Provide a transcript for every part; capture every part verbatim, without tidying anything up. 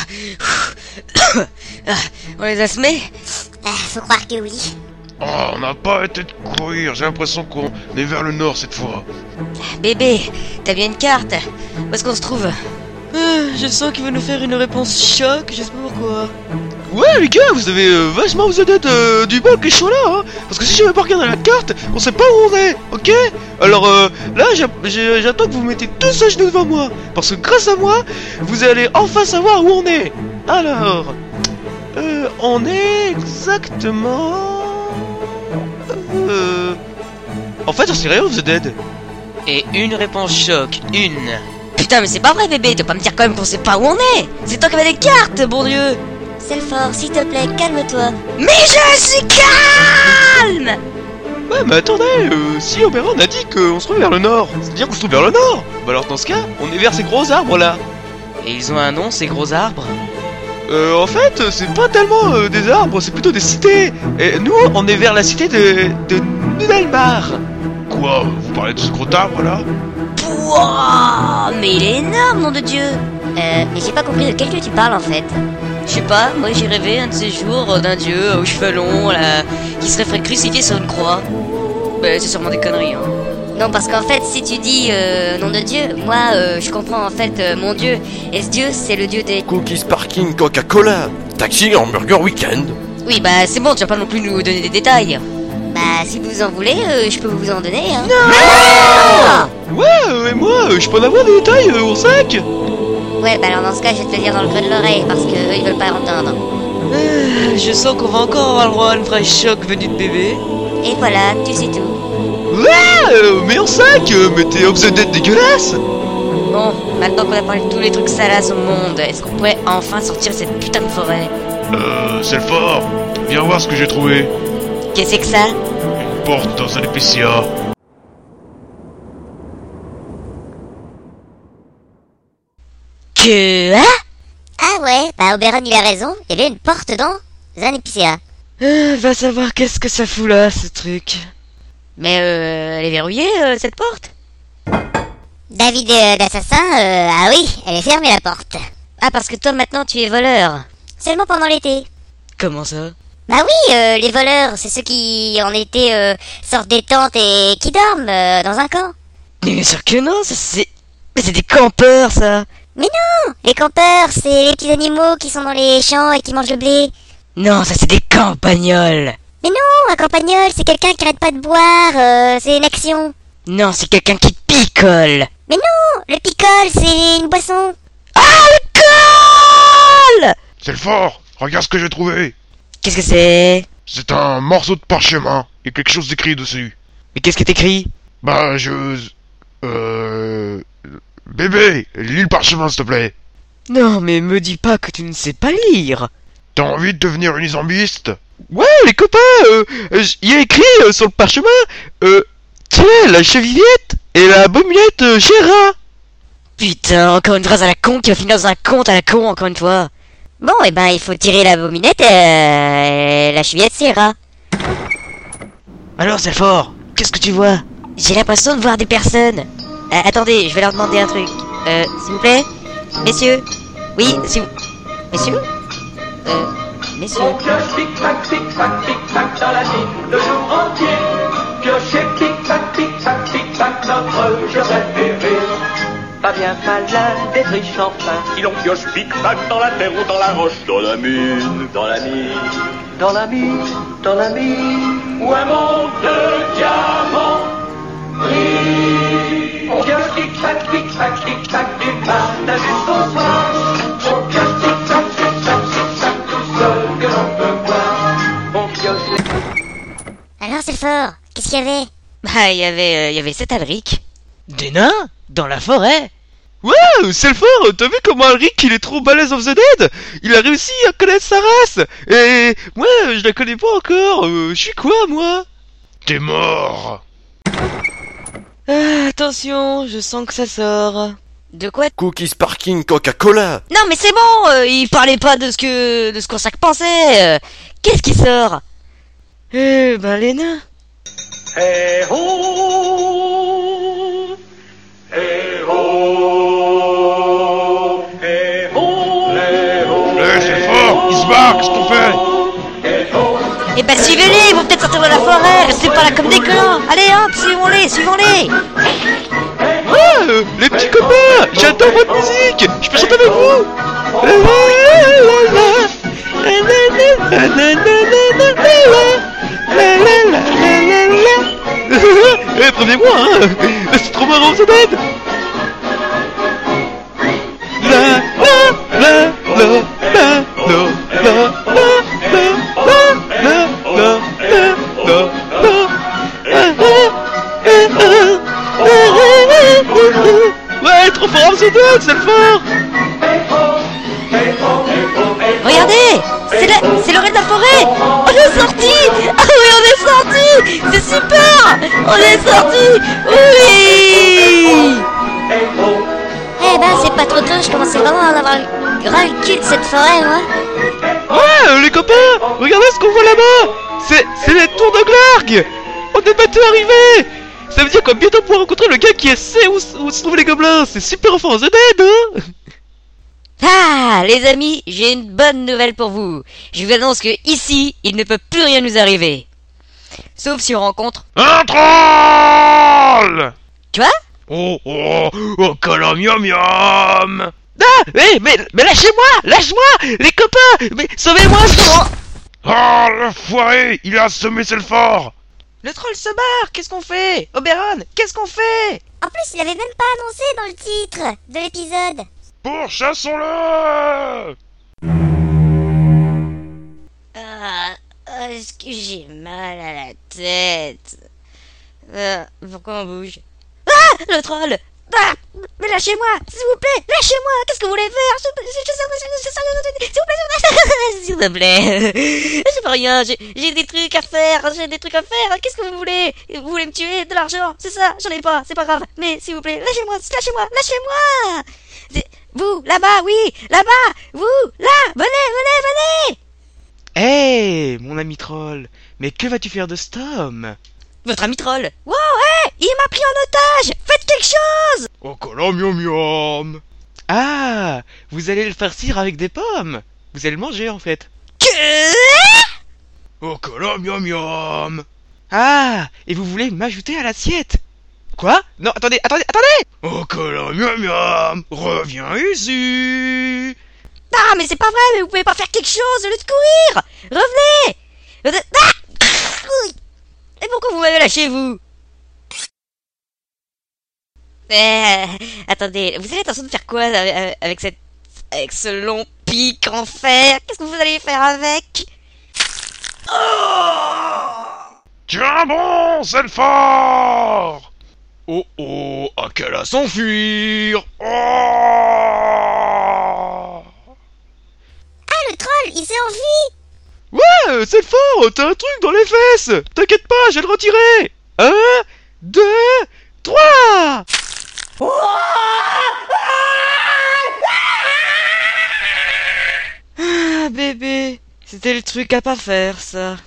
On les a semés? Ah, faut croire que oui. Oh, on n'a pas arrêté de courir, j'ai l'impression qu'on est vers le nord cette fois. Bébé, t'as bien une carte? Où est-ce qu'on se trouve? Euh, je sens qu'il va nous faire une réponse choc, je sais pas pourquoi. Ouais les gars, vous avez euh, vachement vous êtes euh, du bol que je sois là, hein. Parce que si j'avais pas regardé la carte, on sait pas où on est, ok? Alors euh, là, j'attends que vous mettez tous à genoux devant moi. Parce que grâce à moi, vous allez enfin savoir où on est. Alors, euh, on est exactement... Euh... En fait, j'en sais rien, vous êtes dead. Et une réponse choc, une. Putain, mais c'est pas vrai, bébé, tu vas pas me dire quand même qu'on sait pas où on est. C'est toi qui avais des cartes, bon Dieu. Selfort, s'il te plaît, calme-toi. Mais je suis calme. Ouais, mais attendez, euh, si Oberon a dit qu'on se trouve vers le nord, c'est-à-dire qu'on se trouve vers le nord. Bah alors dans ce cas, on est vers ces gros arbres là. Et ils ont un nom, ces gros arbres? Euh, en fait, c'est pas tellement euh, des arbres, c'est plutôt des cités. Et nous, on est vers la cité de... de Nunalbar. Quoi? Vous parlez de ce gros arbre là? Pouah, mais il est énorme, nom de Dieu. Euh, mais j'ai pas compris de quel dieu tu parles en fait. Je sais pas, moi j'ai rêvé un de ces jours d'un dieu aux cheveux longs, là, qui serait fait crucifier sur une croix. Bah, c'est sûrement des conneries, hein. Non, parce qu'en fait, si tu dis euh, nom de Dieu, moi euh, je comprends en fait euh, mon Dieu. Et ce Dieu, c'est le Dieu des... Cookies Parking Coca-Cola, taxi hamburger week-end. Oui, bah c'est bon, tu vas pas non plus nous donner des détails. Bah, si vous en voulez, euh, je peux vous en donner, hein. Non. Ouais, euh, et moi, euh, je peux en avoir des détails, euh, Oursac. Ouais, bah alors dans ce cas, je vais te le dire dans le creux de l'oreille, parce que eux, ils veulent pas l'entendre. Euh, je sens qu'on va encore avoir le droit à une vraie choc venue de bébé. Et voilà, tu sais tout. Ouais, euh, mais Oursac, euh, mais t'es of the dead dégueulasse. Bon, maintenant qu'on a parlé de tous les trucs salaces au monde, est-ce qu'on pourrait enfin sortir de cette putain de forêt? Euh, c'est le fort. Viens voir ce que j'ai trouvé. Qu'est-ce que c'est que ça? Une porte dans un épicier. Que... Hein? Ah ouais, bah Oberon il a raison, il y avait une porte dans un épicéa. Euh, va savoir qu'est-ce que ça fout là, ce truc. Mais euh, elle est verrouillée, euh, cette porte? David euh, l'assassin, euh, ah oui, elle est fermée la porte. Ah, parce que toi maintenant tu es voleur. Seulement pendant l'été. Comment ça? Bah oui, euh, les voleurs, c'est ceux qui en été euh, sortent des tentes et qui dorment euh, dans un camp. Mais bien sûr que non, ça c'est... Mais c'est des campeurs, ça. Mais non, les campeurs, c'est les petits animaux qui sont dans les champs et qui mangent le blé. Non, ça c'est des campagnols. Mais non, un campagnol, c'est quelqu'un qui arrête pas de boire, euh, c'est une action. Non, c'est quelqu'un qui picole. Mais non, le picole, c'est une boisson. Ah, le col! C'est le fort. Regarde ce que j'ai trouvé. Qu'est-ce que c'est? C'est un morceau de parchemin. Il y a quelque chose d'écrit dessus. Mais qu'est-ce que t'écris? Bah, je... Euh... Bébé, lis le parchemin, s'il te plaît. Non, mais me dis pas que tu ne sais pas lire. T'as envie de devenir une isambiste? Ouais, les copains, euh, il y a écrit euh, sur le parchemin, euh, tiens, la chevillette et la baumelette euh, Gérard. Putain, encore une phrase à la con qui va finir dans un conte à la con, encore une fois. Bon, et ben il faut tirer la bominette et la chevillette c'est rat. Alors, c'est fort. Qu'est-ce que tu vois? J'ai l'impression de voir des personnes. Euh, attendez, je vais leur demander un truc. Euh, s'il vous plaît? Messieurs? Oui, s'il vous... Messieurs? Euh, messieurs? On pioche pic-pac, pic-pac, pic-pac dans la vie, le jour entier. Piocher pic-pac, pic-pac, pic-pac, notre jeu préféré. Pas bien malin, des riches enfin. Si l'on pioche pic-pac dans la terre ou dans la roche, dans la mine, Dans la mine, dans la mine, dans la mine, où un monde de diamants brille. On pioche pic-pac, pic-pac, pic-pac, du matin jusqu'au soir. On pioche pic-pac, pic-pac, pic-pac, tout seul que l'on peut voir. On pioche les... Alors c'est le fort, qu'est-ce qu'il y avait? Bah, il y avait, euh, il y avait cet Alric. Des nains? Dans la forêt? Ouais, c'est le fort, t'as vu comment Alric il est trop balèze of the dead? Il a réussi à connaître sa race. Et moi, je la connais pas encore, euh, je suis quoi moi? T'es mort. Ah, attention, je sens que ça sort. De quoi? Cookies Parking Coca-Cola. Non, mais c'est bon, euh, il parlait pas de ce que, de ce qu'on s'en pensait. Euh, Qu'est-ce qui sort? Eh ben, les nains. Eh oh, eh oh, eh oh, eh oh. se barrent, qu'est-ce qu'on fait? Eh ben suivez-les, ils vont peut-être sortir de la forêt. Restez pas là comme des clans. Allez hop, suivons-les, suivons-les. Ah, euh, les petits copains, j'adore votre musique. Je peux chanter avec vous? Eh, prenez-moi, hein. C'est trop marrant, ça donne. La la la la la la la la la la la Ouais, trop fort, ce donne, c'est le fort. Regardez, c'est la... c'est le ré de la forêt. On est sorti. Ah oui, on est sorti. C'est super. On est sorti. Oui. Eh ben, c'est pas trop tôt, je commençais vraiment à en avoir ras le cul de cette forêt, moi. Ouais, euh, les copains, regardez ce qu'on voit là-bas. C'est c'est les tours de Glarg. On est bientôt arrivé. Ça veut dire qu'on va bientôt pouvoir rencontrer le gars qui sait où, où se trouvent les gobelins. C'est super enfin en Z D, hein. Ah, les amis, j'ai une bonne nouvelle pour vous. Je vous annonce que ici, il ne peut plus rien nous arriver. Sauf si on rencontre... Un troll! Quoi? Oh, oh, oh, calamium yum! Ah, mais, mais, mais lâchez-moi, lâche-moi, les copains, mais sauvez-moi, ce... Ah, le foiré, il a assommé Selfort! Le troll se barre, qu'est-ce qu'on fait? Oberon, qu'est-ce qu'on fait? En plus, il avait même pas annoncé dans le titre de l'épisode. Pourchassons-le! Ah, ah, est-ce que j'ai mal à la tête? Ah, pourquoi on bouge? Ah, le troll! Ah, mais lâchez-moi, s'il vous plaît, lâchez-moi. Qu'est-ce que vous voulez faire? S'il vous plaît, s'il vous plaît, c'est pas rien. J'ai, j'ai des trucs à faire, j'ai des trucs à faire. Qu'est-ce que vous voulez? Vous voulez me tuer? De l'argent? C'est ça? J'en ai pas, c'est pas grave. Mais s'il vous plaît, lâchez-moi, lâchez-moi, lâchez-moi. C'est... Vous, là-bas, oui, là-bas, vous, là, venez, venez, venez. Hey, mon ami troll, mais que vas-tu faire de cet homme? Votre ami troll. Wow, hey, il m'a pris en otage. Faites quelque chose. Oh, calamium yum! Ah, vous allez le farcir avec des pommes. Vous allez le manger en fait. Que... Oh, calamium yum! Ah, et vous voulez m'ajouter à l'assiette? Quoi? Non, attendez, attendez, attendez! Oh, calamium yum! Reviens ici! Ah, mais c'est pas vrai, mais vous pouvez pas faire quelque chose au lieu de courir. Revenez. Ah. Et pourquoi vous m'avez lâché, vous? Euh, attendez, vous avez l'intention de faire quoi avec, avec cette... avec ce long pic en fer? Qu'est-ce que vous allez faire avec? Oh! Tiens bon, Selfort! Oh oh, à qu'elle a s'enfuir. Oh! Ah, le troll, il s'est enfui. Ouais, c'est le fort, t'as un truc dans les fesses. T'inquiète pas, je vais le retirer. Un, deux, trois. Ah, bébé, c'était le truc à pas faire, ça.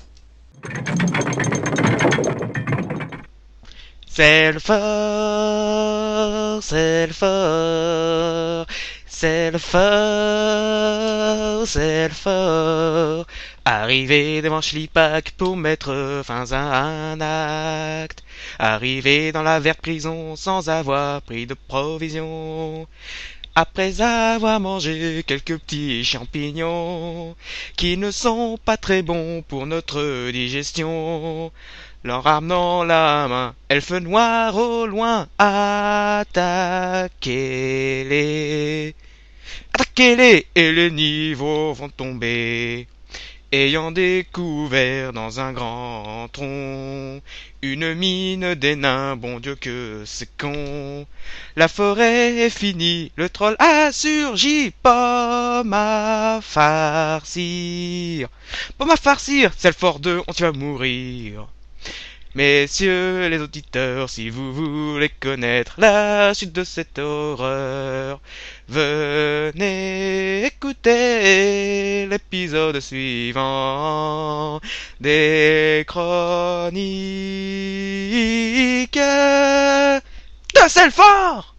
C'est le fort, c'est le fort, c'est le fort, c'est le fort. Arrivé devant Schlipak pour mettre fin à un acte. Arrivé dans la verte prison sans avoir pris de provisions. Après avoir mangé quelques petits champignons qui ne sont pas très bons pour notre digestion. Leur ramenant la main, elfe noir au loin, attaquez-les. Attaquez-les et les niveaux vont tomber. Ayant découvert dans un grand tronc une mine des nains, bon Dieu que c'est con. La forêt est finie, le troll a surgi, pomme à farcir. Pomme à farcir, c'est le fort deux, on tu vas mourir. Messieurs les auditeurs, si vous voulez connaître la suite de cette horreur, venez écouter l'épisode suivant des chroniques de Selfort.